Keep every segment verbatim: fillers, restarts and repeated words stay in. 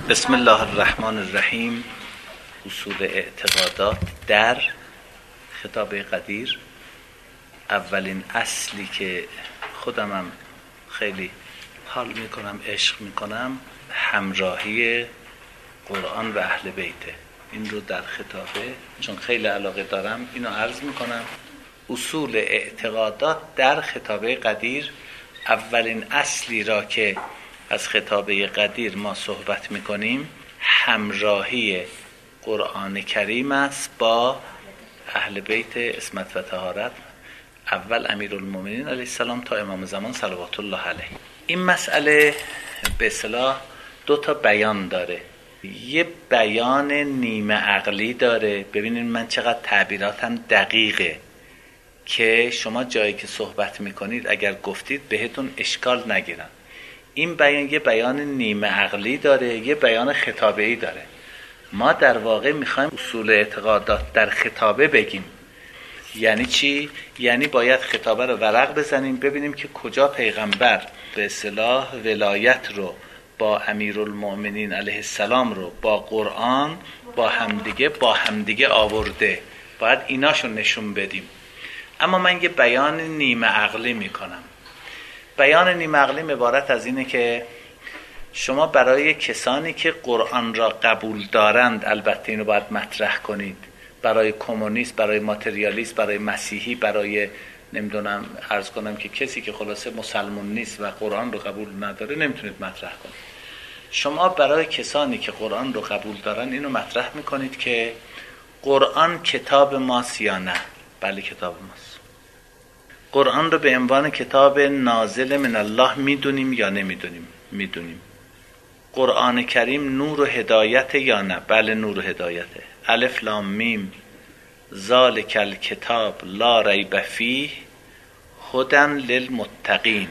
بسم الله الرحمن الرحیم. اصول اعتقادات در خطابه قدیر. اولین اصلی که خودمم خیلی حال میکنم، عشق میکنم، همراهی قرآن و اهل بیته. این رو در خطابه چون خیلی علاقه دارم اینو عرض میکنم. اصول اعتقادات در خطابه قدیر، اولین اصلی را که از خطابه قدیر ما صحبت میکنیم همراهی قرآن کریم است با اهل بیت عصمت و طهارت، اول امیرالمومنین علیه السلام تا امام زمان صلوات الله علیه. این مسئله به اصطلاح دو تا بیان داره. یه بیان نیمه عقلی داره. ببینید من چقدر تعبیراتم دقیقه که شما جایی که صحبت میکنید اگر گفتید بهتون اشکال نگیرن. این بیان یه بیان نیمه عقلی داره، یه بیان خطابه‌ای داره. ما در واقع میخوایم اصول اعتقادات در خطابه بگیم. یعنی چی؟ یعنی باید خطابه رو ورق بزنیم ببینیم که کجا پیغمبر به اصطلاح ولایت رو با امیرالمؤمنین علیه السلام رو با قرآن با همدیگه با همدیگه آورده. باید ایناشو نشون بدیم. اما من یه بیان نیمه عقلی میکنم. بیان نیمه عقلی عبارت از اینه که شما برای کسانی که قرآن را قبول دارند، البته اینو باید مطرح کنید، برای کمونیست، برای ماتریالیست، برای مسیحی، برای نمیدونم عرض کنم که کسی که خلاصه مسلمان نیست و قرآن رو قبول نداره نمیتونید مطرح کنید. شما برای کسانی که قرآن رو قبول دارن اینو مطرح میکنید که قرآن کتاب ماست یا نه؟ بله کتاب ماست. قرآن رو به عنوان کتاب نازل من الله میدونیم یا نمیدونیم؟ میدونیم. قرآن کریم نور و هدایت یا نه؟ بله نور و هدایته. الف لام میم ذالک الکتاب لا ریب فیه هدی للمتقین.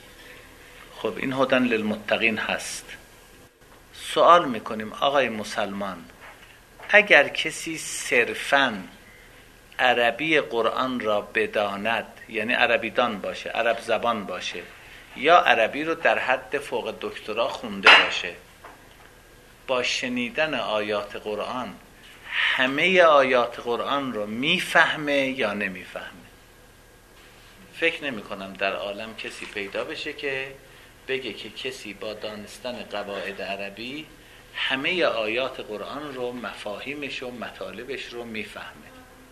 خب این هدی للمتقین هست. سوال میکنیم آقای مسلمان، اگر کسی صرفاً عربی قرآن را بداند، یعنی عربی دان باشه، عرب زبان باشه، یا عربی رو در حد فوق دکترا خونده باشه، با شنیدن آیات قرآن همه آیات قرآن رو میفهمه یا نمیفهمه؟ فکر نمی کنم در عالم کسی پیدا بشه که بگه که کسی با دانستن قواعد عربی همه آیات قرآن رو، مفاهیمش و مطالبش رو میفهمه.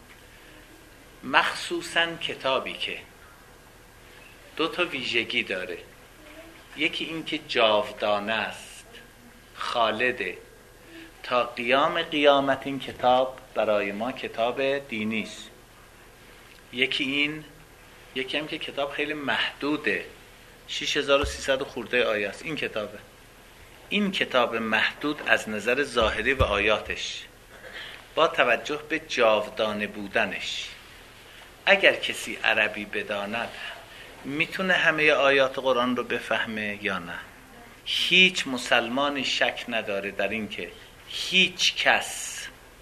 مخصوصاً کتابی که دو تا ویژگی داره. یکی این که جاودانه است، خالده، تا قیام قیامت این کتاب برای ما کتاب دینی است. یکی این یکی هم که کتاب خیلی محدوده، شش هزار و سیصد خورده آیه است. این کتابه این کتاب محدود از نظر ظاهری و آیاتش با توجه به جاودانه بودنش، اگر کسی عربی بداند میتونه همه آیات قرآن رو بفهمه یا نه؟ هیچ مسلمانی شک نداره در این که هیچ کس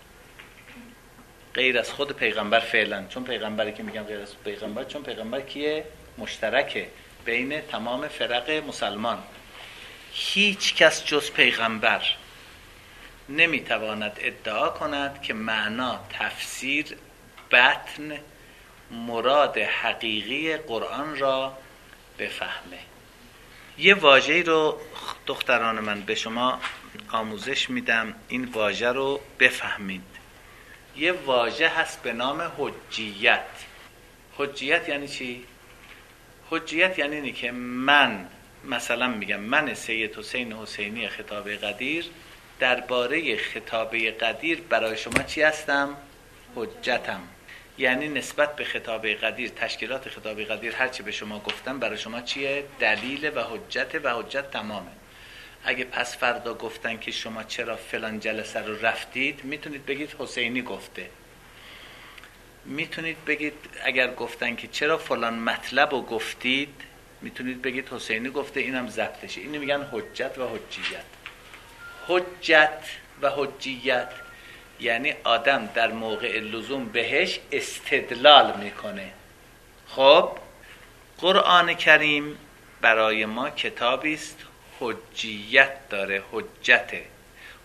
غیر از خود پیغمبر فعلا، چون پیغمبری که میگم غیر از پیغمبر، چون پیغمبر کیه؟ مشترکه بین تمام فرق مسلمان. هیچ کس جز پیغمبر نمیتواند ادعا کند که معنا، تفسیر، بطن، مراد حقیقی قرآن را بفهمه. یه واژه‌ای رو دختران من به شما آموزش میدم، این واژه رو بفهمید. یه واژه هست به نام حجیت. حجیت یعنی چی؟ حجیت یعنی اینه که من مثلا میگم من سید حسین حسینی خطابه قدیر درباره خطابه قدیر برای شما چی هستم؟ حجتم. یعنی نسبت به خطابه قدیر، تشکیلات خطابه قدیر هرچی به شما گفتم برای شما چیه؟ دلیل و حجت و حجت تمامه. اگه پس فردا گفتن که شما چرا فلان جلسه رو رفتید، میتونید بگید حسینی گفته. میتونید بگید اگر گفتن که چرا فلان مطلب رو گفتید، میتونید بگید حسینی گفته، اینم ضبطشه. اینو میگن حجت و حجیت. حجت و حجیت یعنی آدم در موقع لزوم بهش استدلال میکنه. خب قرآن کریم برای ما کتابی است حجیت داره، حجته.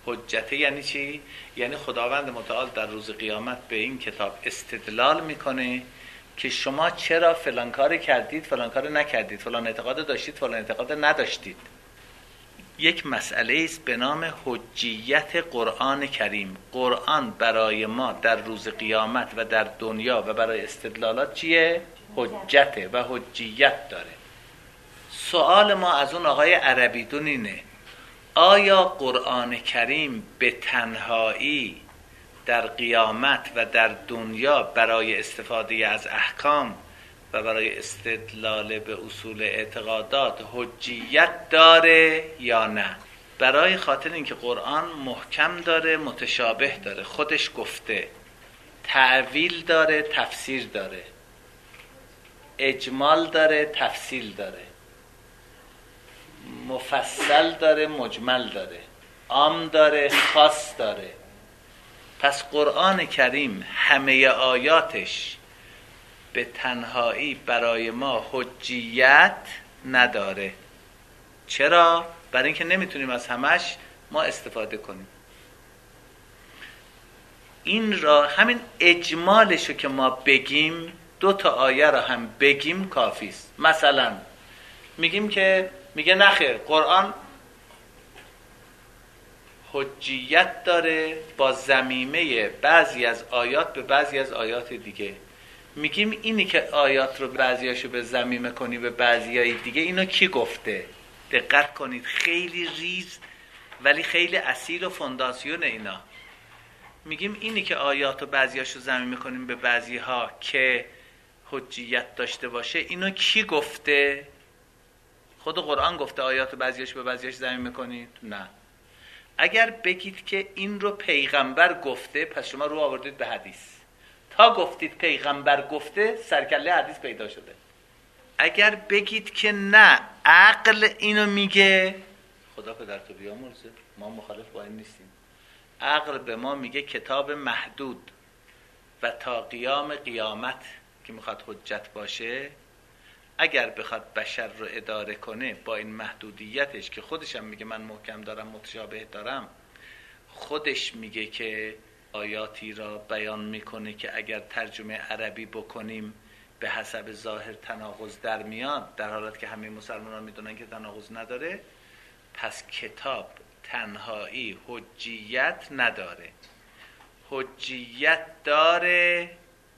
حجته یعنی چی؟ یعنی خداوند متعال در روز قیامت به این کتاب استدلال میکنه که شما چرا فلان کار کردید، فلان کار نکردید، فلان اعتقاد داشتید، فلان اعتقاد نداشتید. یک مسئله است به نام حجیت قرآن کریم. قرآن برای ما در روز قیامت و در دنیا و برای استدلالات چیه؟ حجته و حجیت داره. سوال ما از اون آقای عربیدون اینه: آیا قرآن کریم به تنهایی در قیامت و در دنیا برای استفاده از احکام و برای استدلال به اصول اعتقادات حجیت داره یا نه؟ برای خاطر اینکه قرآن محکم داره، متشابه داره، خودش گفته، تعویل داره، تفسیر داره، اجمال داره، تفصیل داره، مفصل داره، مجمل داره، عام داره، خاص داره. پس قرآن کریم همه آیاتش به تنهایی برای ما حجیت نداره. چرا؟ برای اینکه نمیتونیم از همش ما استفاده کنیم. این را همین اجمالشو که ما بگیم، دو تا آیه را هم بگیم کافیست. مثلا میگیم که میگه نخیر، قرآن حجیت داره با ضمیمه بعضی از آیات به بعضی از آیات دیگه. میگیم اینی که آیات رو بعضیاشو به ضمیمه کنی به بعضیای دیگه، اینو کی گفته؟ دقت کنید، خیلی ریز ولی خیلی اصیل و فونداسیون اینا. میگیم اینی که آیات رو بعضیاشو ضمیمه کنیم به بعضیها که حجیت داشته باشه، اینو کی گفته؟ خود قرآن گفته آیات رو بعضیاش به بعضیاش ضمیمه کنید؟ نه. اگر بگید که این رو پیغمبر گفته، پس شما رو آوردید به حدیث. تا گفتید پیغمبر گفته، سرکله حدیث پیدا شده. اگر بگید که نه، عقل اینو میگه، خدا پدرتو بیامرزه، ما مخالف با این نیستیم. عقل به ما میگه کتاب محدود و تا قیام قیامت که میخواد حجت باشه، اگر بخواد بشر رو اداره کنه با این محدودیتش که خودش هم میگه من محکم دارم، متشابه دارم، خودش میگه که آیاتی را بیان میکنه که اگر ترجمه عربی بکنیم به حسب ظاهر تناقض در میاد، در حالت که همه مسلمانان میدونن که تناقض نداره. پس کتاب تنهایی حجیت نداره. حجیت داره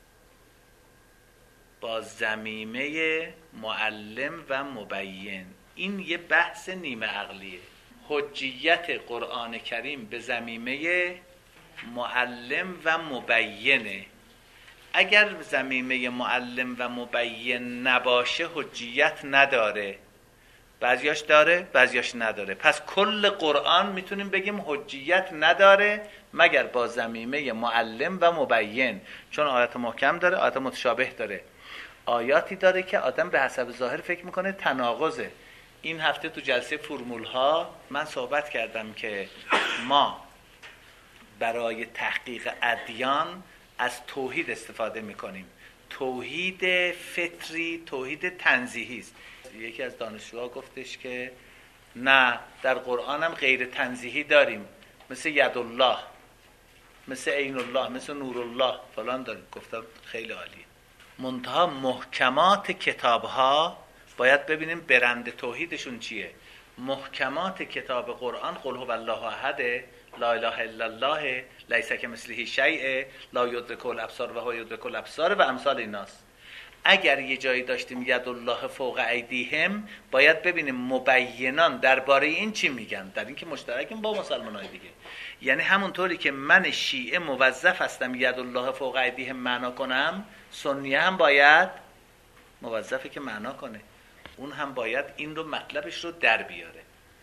با ضمیمه معلم و مبین. این یه بحث نیمه عقلیه. حجیت قرآن کریم به ضمیمه معلم و مبینه. اگر ضمیمه معلم و مبین نباشه حجیت نداره. بعضیاش داره، بعضیاش نداره. پس کل قرآن میتونیم بگیم حجیت نداره مگر با ضمیمه معلم و مبین. چون آیات محکم داره، آیات متشابه داره. آیاتی داره که آدم به حسب ظاهر فکر میکنه تناقضه. این هفته تو جلسه فرمول ها من صحبت کردم که ما برای تحقیق ادیان از توحید استفاده میکنیم. توحید فطری، توحید تنزیهی است. یکی از دانشجوها گفتش که نه، در قرآن هم غیر تنزیهی داریم، مثل یدالله، مثل عین الله، مثل نورالله فلان داریم. گفتم خیلی عالیه. منتها محکمات کتاب ها باید ببینیم برند توحیدشون چیه. محکمات کتاب قرآن قل هو الله احد، لا اله الا الله، لیس کمثله شیء، لا یدرک الابصار و هو یدرک الابصار و امثال ایناست. اگر یه جایی داشتیم ید الله فوق ایدیهم، باید ببینیم مبینان درباره این چی میگن، در این که مشترکیم با مسلمانای دیگه. یعنی همونطوری که من شیعه موظف هستم ید الله فوق ایدیهم معنا کنم، سنیه هم باید موظفه که معنا کنه. اون هم باید این رو مطلبش رو در بیاره.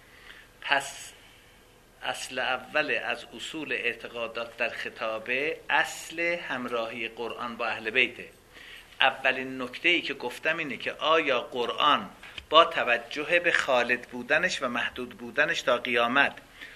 پس اصل اول از اصول اعتقادات در خطابه، اصل همراهی قرآن با اهل بیته. اولین نکته‌ای که گفتم اینه که آیا قرآن با توجه به خالد بودنش و محدود بودنش تا قیامت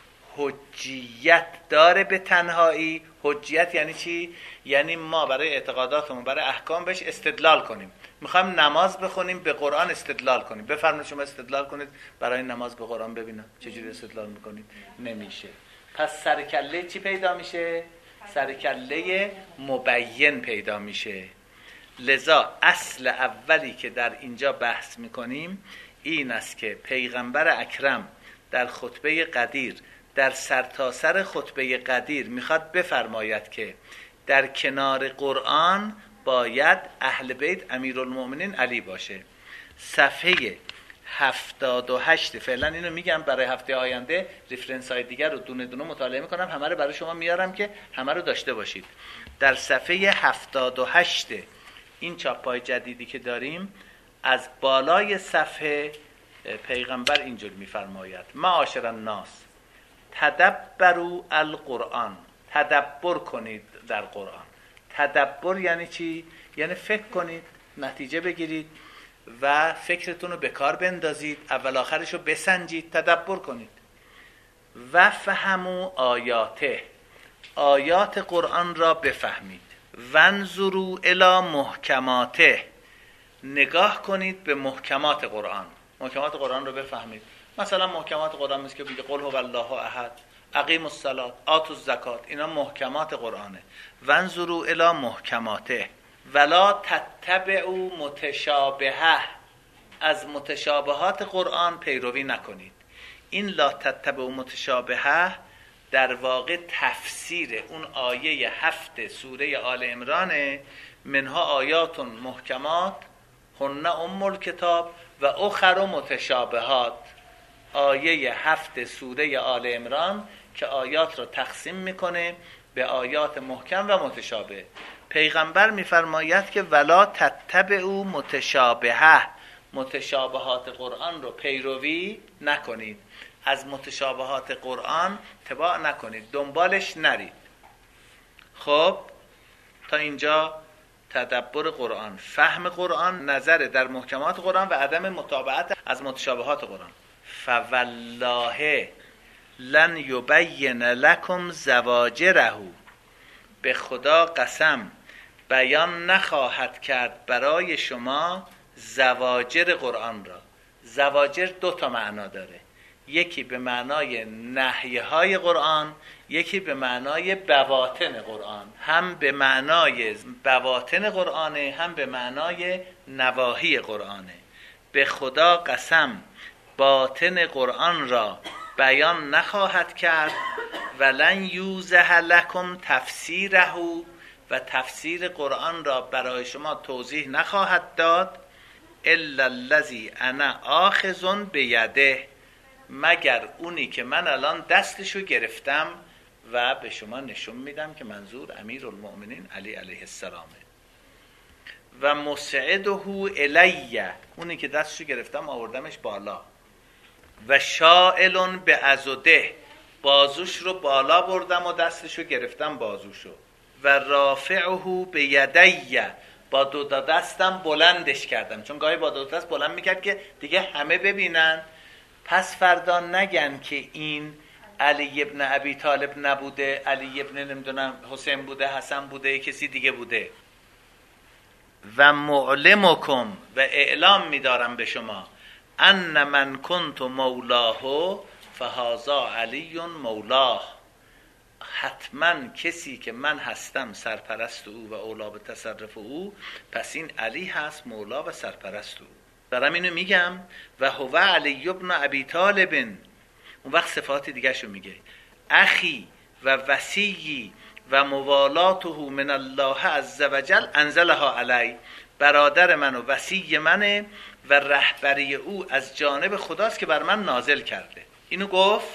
حجیت داره به تنهایی؟ حجیت یعنی چی؟ یعنی ما برای اعتقاداتمون، برای احکام بهش استدلال کنیم. میخوایم نماز بخونیم، به قرآن استدلال کنیم. بفرمایید شما استدلال کنید برای نماز به قرآن، ببینم چجوری استدلال میکنید. نمیشه. پس سرکله چی پیدا میشه؟ سرکله مبین پیدا میشه. لذا اصل اولی که در اینجا بحث میکنیم این است که پیغمبر اکرم در خطبه قدیر، در سرتاسر خطبه قدیر میخواد بفرماید که در کنار قرآن باید اهل بیت امیرالمؤمنین علی باشه. صفحه هفتاد و هشت، فعلا اینو میگم برای هفته آینده ریفرنس های دیگر رو دونه دونه مطالعه میکنم، همه رو برای شما میارم که همه رو داشته باشید. در صفحه هفتاد و هشت این چاپای جدیدی که داریم از بالای صفحه پیغمبر اینجور میفرماید: معاشر الناس تدبروا القرآن، تدبر کنید در قرآن. تدبر یعنی چی؟ یعنی فکر کنید، نتیجه بگیرید و فکرتون رو به کار بندازید، اول آخرش رو بسنجید، تدبر کنید. و فهموا آیاته، آیات قرآن را بفهمید. وانظروا الی محکماته، نگاه کنید به محکمات قرآن. محکمات قرآن رو بفهمید. مثلا محکمات قرآن مثل که بگه قل هو الله احد، اقیموا الصلاة، آتوا الزکات، اینا محکمات قرآنه. وانظروا الی محکماته ولا تتبعوا متشابهه، از متشابهات قرآن پیروی نکنید. این لا تتبعوا متشابهه در واقع تفسیر اون آیه هفت سوره آل عمرانه: منها آیات محکمات هن ام الکتاب و اخر متشابهات. آیه هفت سوره آل عمران که آیات را تقسیم میکنه به آیات محکم و متشابه. پیغمبر میفرماید که ولا تتبعوا متشابهه، متشابهات قرآن رو پیروی نکنید، از متشابهات قرآن تبع نکنید، دنبالش نرید. خب تا اینجا تدبر قرآن، فهم قرآن، نظر در محکمات قرآن و عدم متابعت از متشابهات قرآن. فوالله لن یبین لکم زواجره، به خدا قسم بیان نخواهد کرد برای شما زواجر قرآن را. زواجر دو تا معنا داره، یکی به معنای نهیه های قرآن، یکی به معنای بواطن قرآن. هم به معنای بواطن قرآنه، هم به معنای نواهی قرآنه. به خدا قسم باطن قرآن را بیان نخواهد کرد ولن یوضح لکم تفسیره، و تفسیر قرآن را برای شما توضیح نخواهد داد الا الذی انا آخذ بیده، مگر اونی که من الان دستشو گرفتم و به شما نشون میدم که منظور امیرالمؤمنین علی علیه السلامه. و مسعده الیه، اونی که دستشو گرفتم آوردمش بالا. و شائل به عضده، بازوش رو بالا بردم و دستشو گرفتم بازوشو. و رافعه به یدیه، با دو دستم بلندش کردم، چون گاهی با دو دست بلند میکرد که دیگه همه ببینن، پس فردا نگن که این علی ابن ابی طالب نبوده، علی ابن نمیدونم حسین بوده، حسن بوده، کسی دیگه بوده. و معلمکم، و اعلام میدارم به شما، ان من کنت مولاه فهذا علی مولاه، حتما کسی که من هستم سرپرست او و اولا به تصرف او، پس این علی هست مولا و سرپرست او. دارم اینو میگم. و هو علی ابن ابی طالب، اون وقت صفات دیگه شو میگه: اخی و وصیی و موالاته من الله عز وجل انزلها علی، برادر من و وصی منه و رهبری او از جانب خداست که بر من نازل کرده. اینو گفت.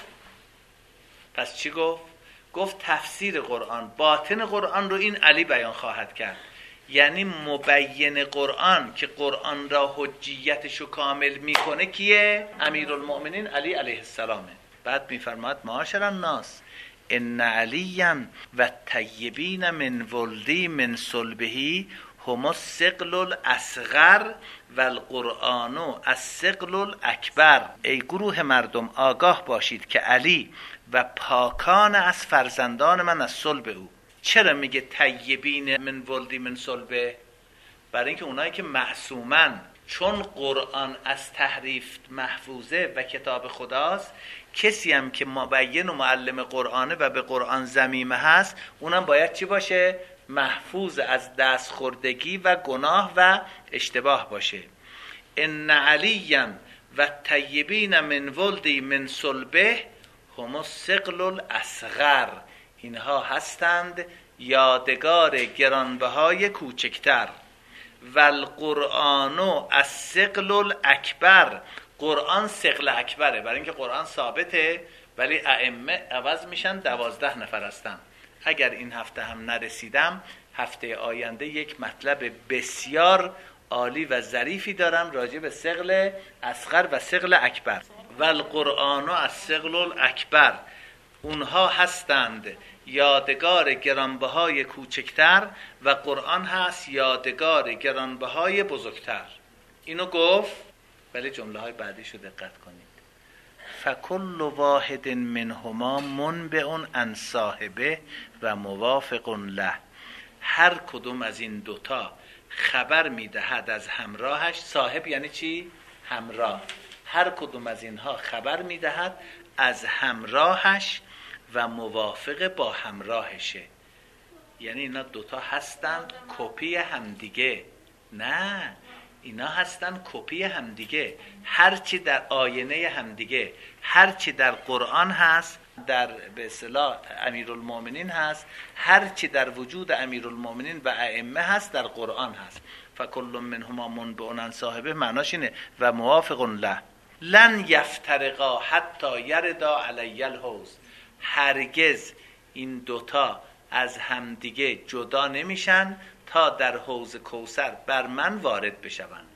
پس چی گفت؟ گفت تفسیر قرآن، باطن قرآن رو این علی بیان خواهد کرد. یعنی مبین قرآن که قرآن را حجیتشو کامل میکنه کیه؟ امیرالمؤمنین علی علیه السلامه. بعد میفرماد معاشر الناس ان علیا و طیبین من ولدی من صلبهی هم الثقل الاصغر و القرآن الثقل الاکبر. ای گروه مردم آگاه باشید که علی و پاکان از فرزندان من از صلب او. چرا میگه طیبین من ولدی من صلبه؟ برای اینکه اونایی که معصومن چون قرآن از تحریف محفوظه و کتاب خداست، کسی هم که مبین و معلم قرآنه و به قرآن ضمیمه هست، اونم باید چی باشه؟ محفوظ از دست خوردگی و گناه و اشتباه باشه. ان علیم و طیبین من ولدی من صلبه هم الثقل الاصغر، اینها هستند یادگار گرانبهای کوچکتر. و القرآن الثقل الاکبر، قرآن ثقل اکبره، برای اینکه قرآن ثابته ولی ائمه عوض میشن، دوازده نفر هستن. اگر این هفته هم نرسیدم، هفته آینده یک مطلب بسیار عالی و ظریفی دارم راجع به ثقل اصغر و ثقل اکبر. و القرآن الثقل الاکبر، اونها هستند یادگار گرانبهای کوچکتر و قرآن هست یادگار گرانبهای بزرگتر. اینو گفت، ولی جمله های بعدیش رو دقت کنید. فکل واحد منهما منبع عن صاحبه و موافق له، هر کدوم از این دوتا خبر میدهد از همراهش. صاحب یعنی چی؟ همراه. هر کدوم از اینها خبر میدهد از همراهش و موافق با همراهشه. یعنی اینا دوتا هستن کپی همدیگه. نه، اینا هستن کپی همدیگه. هرچی در آینه همدیگه، هرچی در قرآن هست، در به اصطلاح امیرالمومنین هست، هرچی در وجود امیرالمومنین و ائمه هست در قرآن هست. فکل منهما منبع عن صاحبه معناش اینه و موافق له. لن یفترقا حتی یردا علی الحوض، هرگز این دوتا از همدیگه جدا نمیشن تا در حوض کوثر بر من وارد بشوند.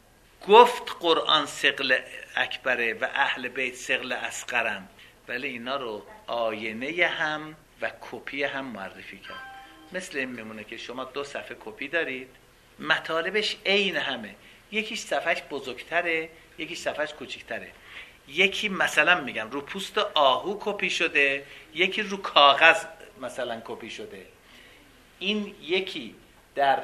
گفت قرآن ثقل اکبره و اهل بیت ثقل اصغرن، ولی اینا رو آینه هم و کپی هم معرفی کرد. مثل این میمونه که شما دو صفحه کپی دارید، مطالبش عین همه، یکیش صفحش بزرگتره یکیش صفحش کوچکتره. یکی مثلا میگم رو پوست آهو کپی شده، یکی رو کاغذ مثلا کپی شده. این یکی در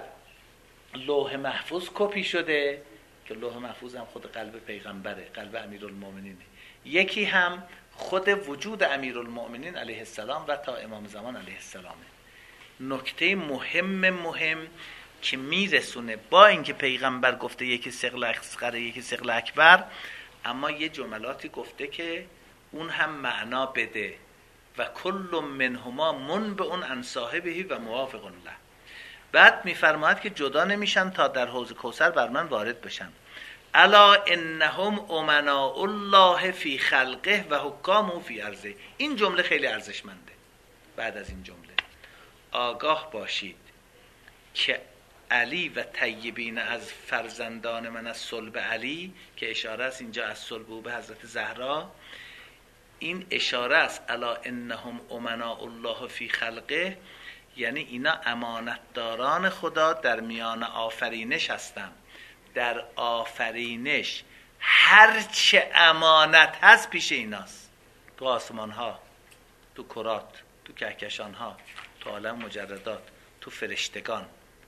لوح محفوظ کپی شده که لوح محفوظ هم خود قلب پیغمبره، قلب امیرالمومنینه. یکی هم خود وجود امیرالمومنین علیه السلام و تا امام زمان علیه السلامه. نکته مهم مهم که میرسونه، با اینکه پیغمبر گفته یکی ثقل اصغر یکی ثقل اکبر، اما یه جملاتی گفته که اون هم معنا بده. و کل منهما منبع عن صاحبه و موافق له. بعد میفرماید که جدا نمیشن تا در حوض کوثر بر من وارد بشن. الا انهم امناء الله فی خلقه و حکامه فی ارضه. این جمله خیلی ارزشمنده. بعد از این جمله آگاه باشید که علی و طیبین از فرزندان من از صلب علی، که اشاره است اینجا از صلب او به حضرت زهرا، این اشاره است الا انهم امناء الله فی خلقه، یعنی اینا امانتداران خدا در میان آفرینش هستند. در آفرینش هرچه امانت هست پیش ایناست، تو آسمان ها، تو کرات، تو کهکشان ها، تو عالم مجردات، تو فرشتگان.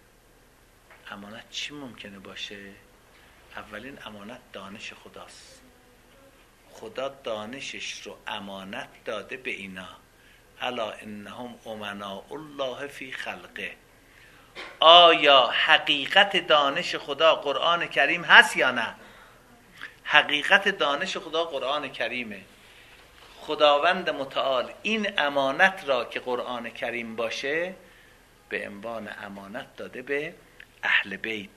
امانت چی ممکنه باشه؟ اولین امانت دانش خداست. خدا دانشش رو امانت داده به اینا. الا انهم امناء الله فی خلقه. آیا حقیقت دانش خدا قرآن کریم هست یا نه؟ حقیقت دانش خدا قرآن کریمه. خداوند متعال این امانت را که قرآن کریم باشه به عنوان امانت داده به اهل بیت.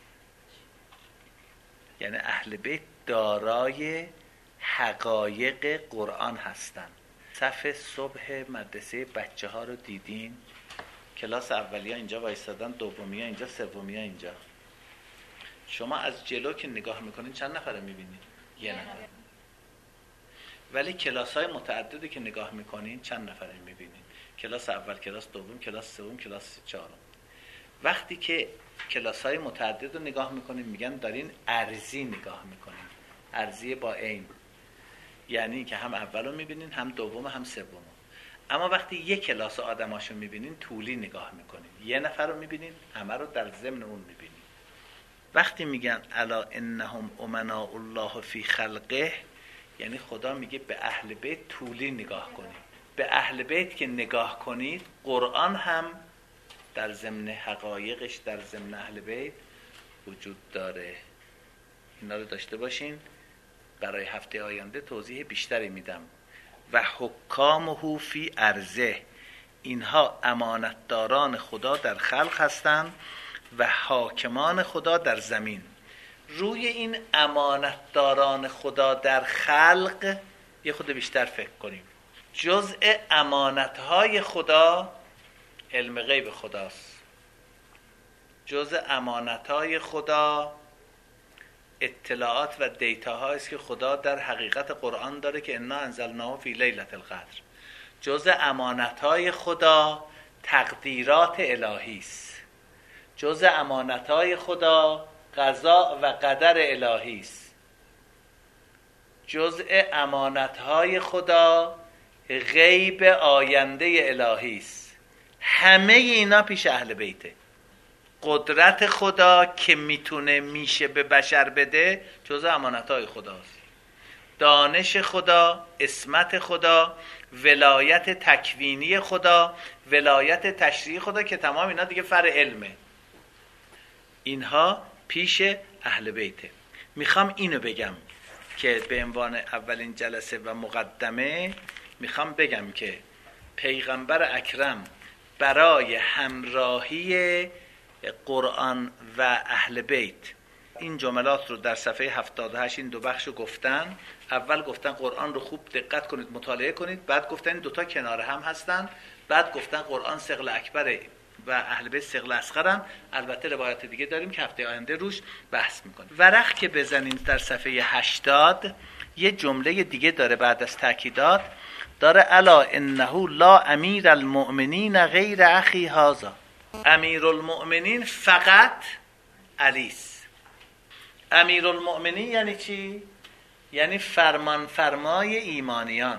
یعنی اهل بیت دارای حقایق قرآن هستن. صف صبح مدرسه بچه ها رو دیدین؟ کلاس اولیه اینجا وایستادن، دومیه اینجا، سومیه اینجا. شما از جلو که نگاه میکنین چند نفره میبینین؟ یه نفر. ولی کلاس های متعددی که نگاه میکنین چند نفره میبینین؟ کلاس اول، کلاس دوم، کلاس سوم، کلاس چهارم. وقتی که کلاس های متعدد رو نگاه میکنین میگن دارین ارضی نگاه میکنین، ارضی با عین، یعنی که هم اولو میبینین هم دوم هم سوم. اما وقتی یک کلاس آدماشو میبینین طولی نگاه میکنین، یه نفر رو میبینین همه رو در ضمن اون میبینین. وقتی میگن الا انهم امناء الله فی خلقه، یعنی خدا میگه به اهل بیت طولی نگاه کنید. به اهل بیت که نگاه کنید، قرآن هم در ضمن حقایقش در ضمن اهل بیت وجود داره. اینا رو داشته باشین، برای هفته آینده توضیح بیشتری میدم. و حکامه فی ارضه، اینها امانتداران خدا در خلق هستند و حاکمان خدا در زمین. روی این امانتداران خدا در خلق یه خود بیشتر فکر کنیم. جزء امانتهای خدا علم غیب خداست. جزء امانتهای خدا اطلاعات و دیتاهایی است که خدا در حقیقت قرآن داره که انا انزلناه فی لیلة القدر. جزء امانتهای خدا تقدیرات الهی است. جزء امانتهای خدا قضا و قدر الهی است. جزء امانتهای خدا غیب آینده الهی است. همه اینا پیش اهل بیته. قدرت خدا که میتونه میشه به بشر بده جزء امانتهای خداست. دانش خدا، عصمت خدا، ولایت تکوینی خدا، ولایت تشریعی خدا، که تمام اینا دیگه فر علمه. اینها پیش اهل بیته. میخوام اینو بگم که به عنوان اولین جلسه و مقدمه میخوام بگم که پیغمبر اکرم برای همراهی قرآن و اهل بیت این جملات رو در صفحه هفتاد و هشت این دو بخشو گفتن. اول گفتن قرآن رو خوب دقت کنید، مطالعه کنید، بعد گفتن این دوتا کنار هم هستن، بعد گفتن قرآن ثقل اکبره و اهل بیت ثقل اصغرن. البته روایت دیگه داریم که هفته آینده روش بحث میکنیم. ورق که بزنین در صفحه هشتاد یه جمله دیگه داره بعد از تاکیدات، داره الا انه لا امیر المؤمنین غیر اخی هذا. امیر المؤمنین فقط علی است. امیر المؤمنین یعنی چی؟ یعنی فرمان فرمای ایمانیان.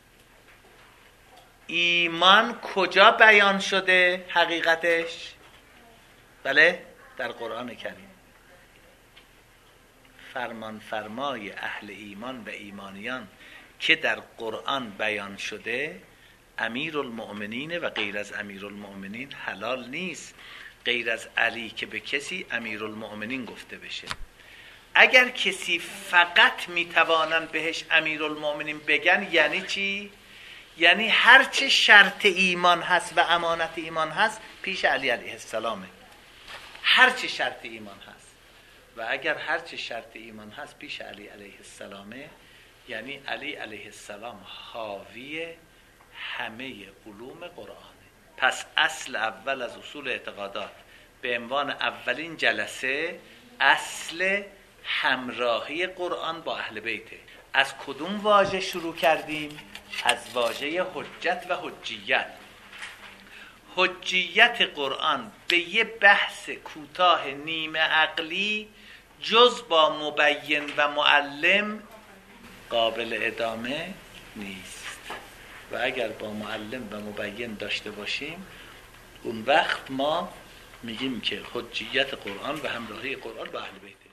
ایمان کجا بیان شده حقیقتش؟ بله، در قرآن کریم. فرمان فرمای اهل ایمان و ایمانیان که در قرآن بیان شده امیر المؤمنین و غیر از امیر المؤمنین حلال نیست. غیر از علی که به کسی امیر المؤمنین گفته بشه. اگر کسی فقط میتوانن بهش امیر المؤمنین بگن یعنی چی؟ یعنی هرچه شرط ایمان هست و امانت ایمان هست پیش علی علیه السلامه. هرچه شرط ایمان هست و اگر هرچه شرط ایمان هست پیش علی علیه السلامه، یعنی علی علیه السلام حاوی همه علوم قرآنه. پس اصل اول از اصول اعتقادات به عنوان اولین جلسه اصل همراهی قرآن با اهل بیته. از کدوم واژه شروع کردیم؟ از واژه حجت و حجیت. حجیت قرآن به یه بحث کوتاه نیمه عقلی جز با مبین و معلم قابل ادامه نیست. و اگر با معلم و مبین داشته باشیم اون وقت ما میگیم که حجیت قرآن و همراهی قرآن با اهل بیت.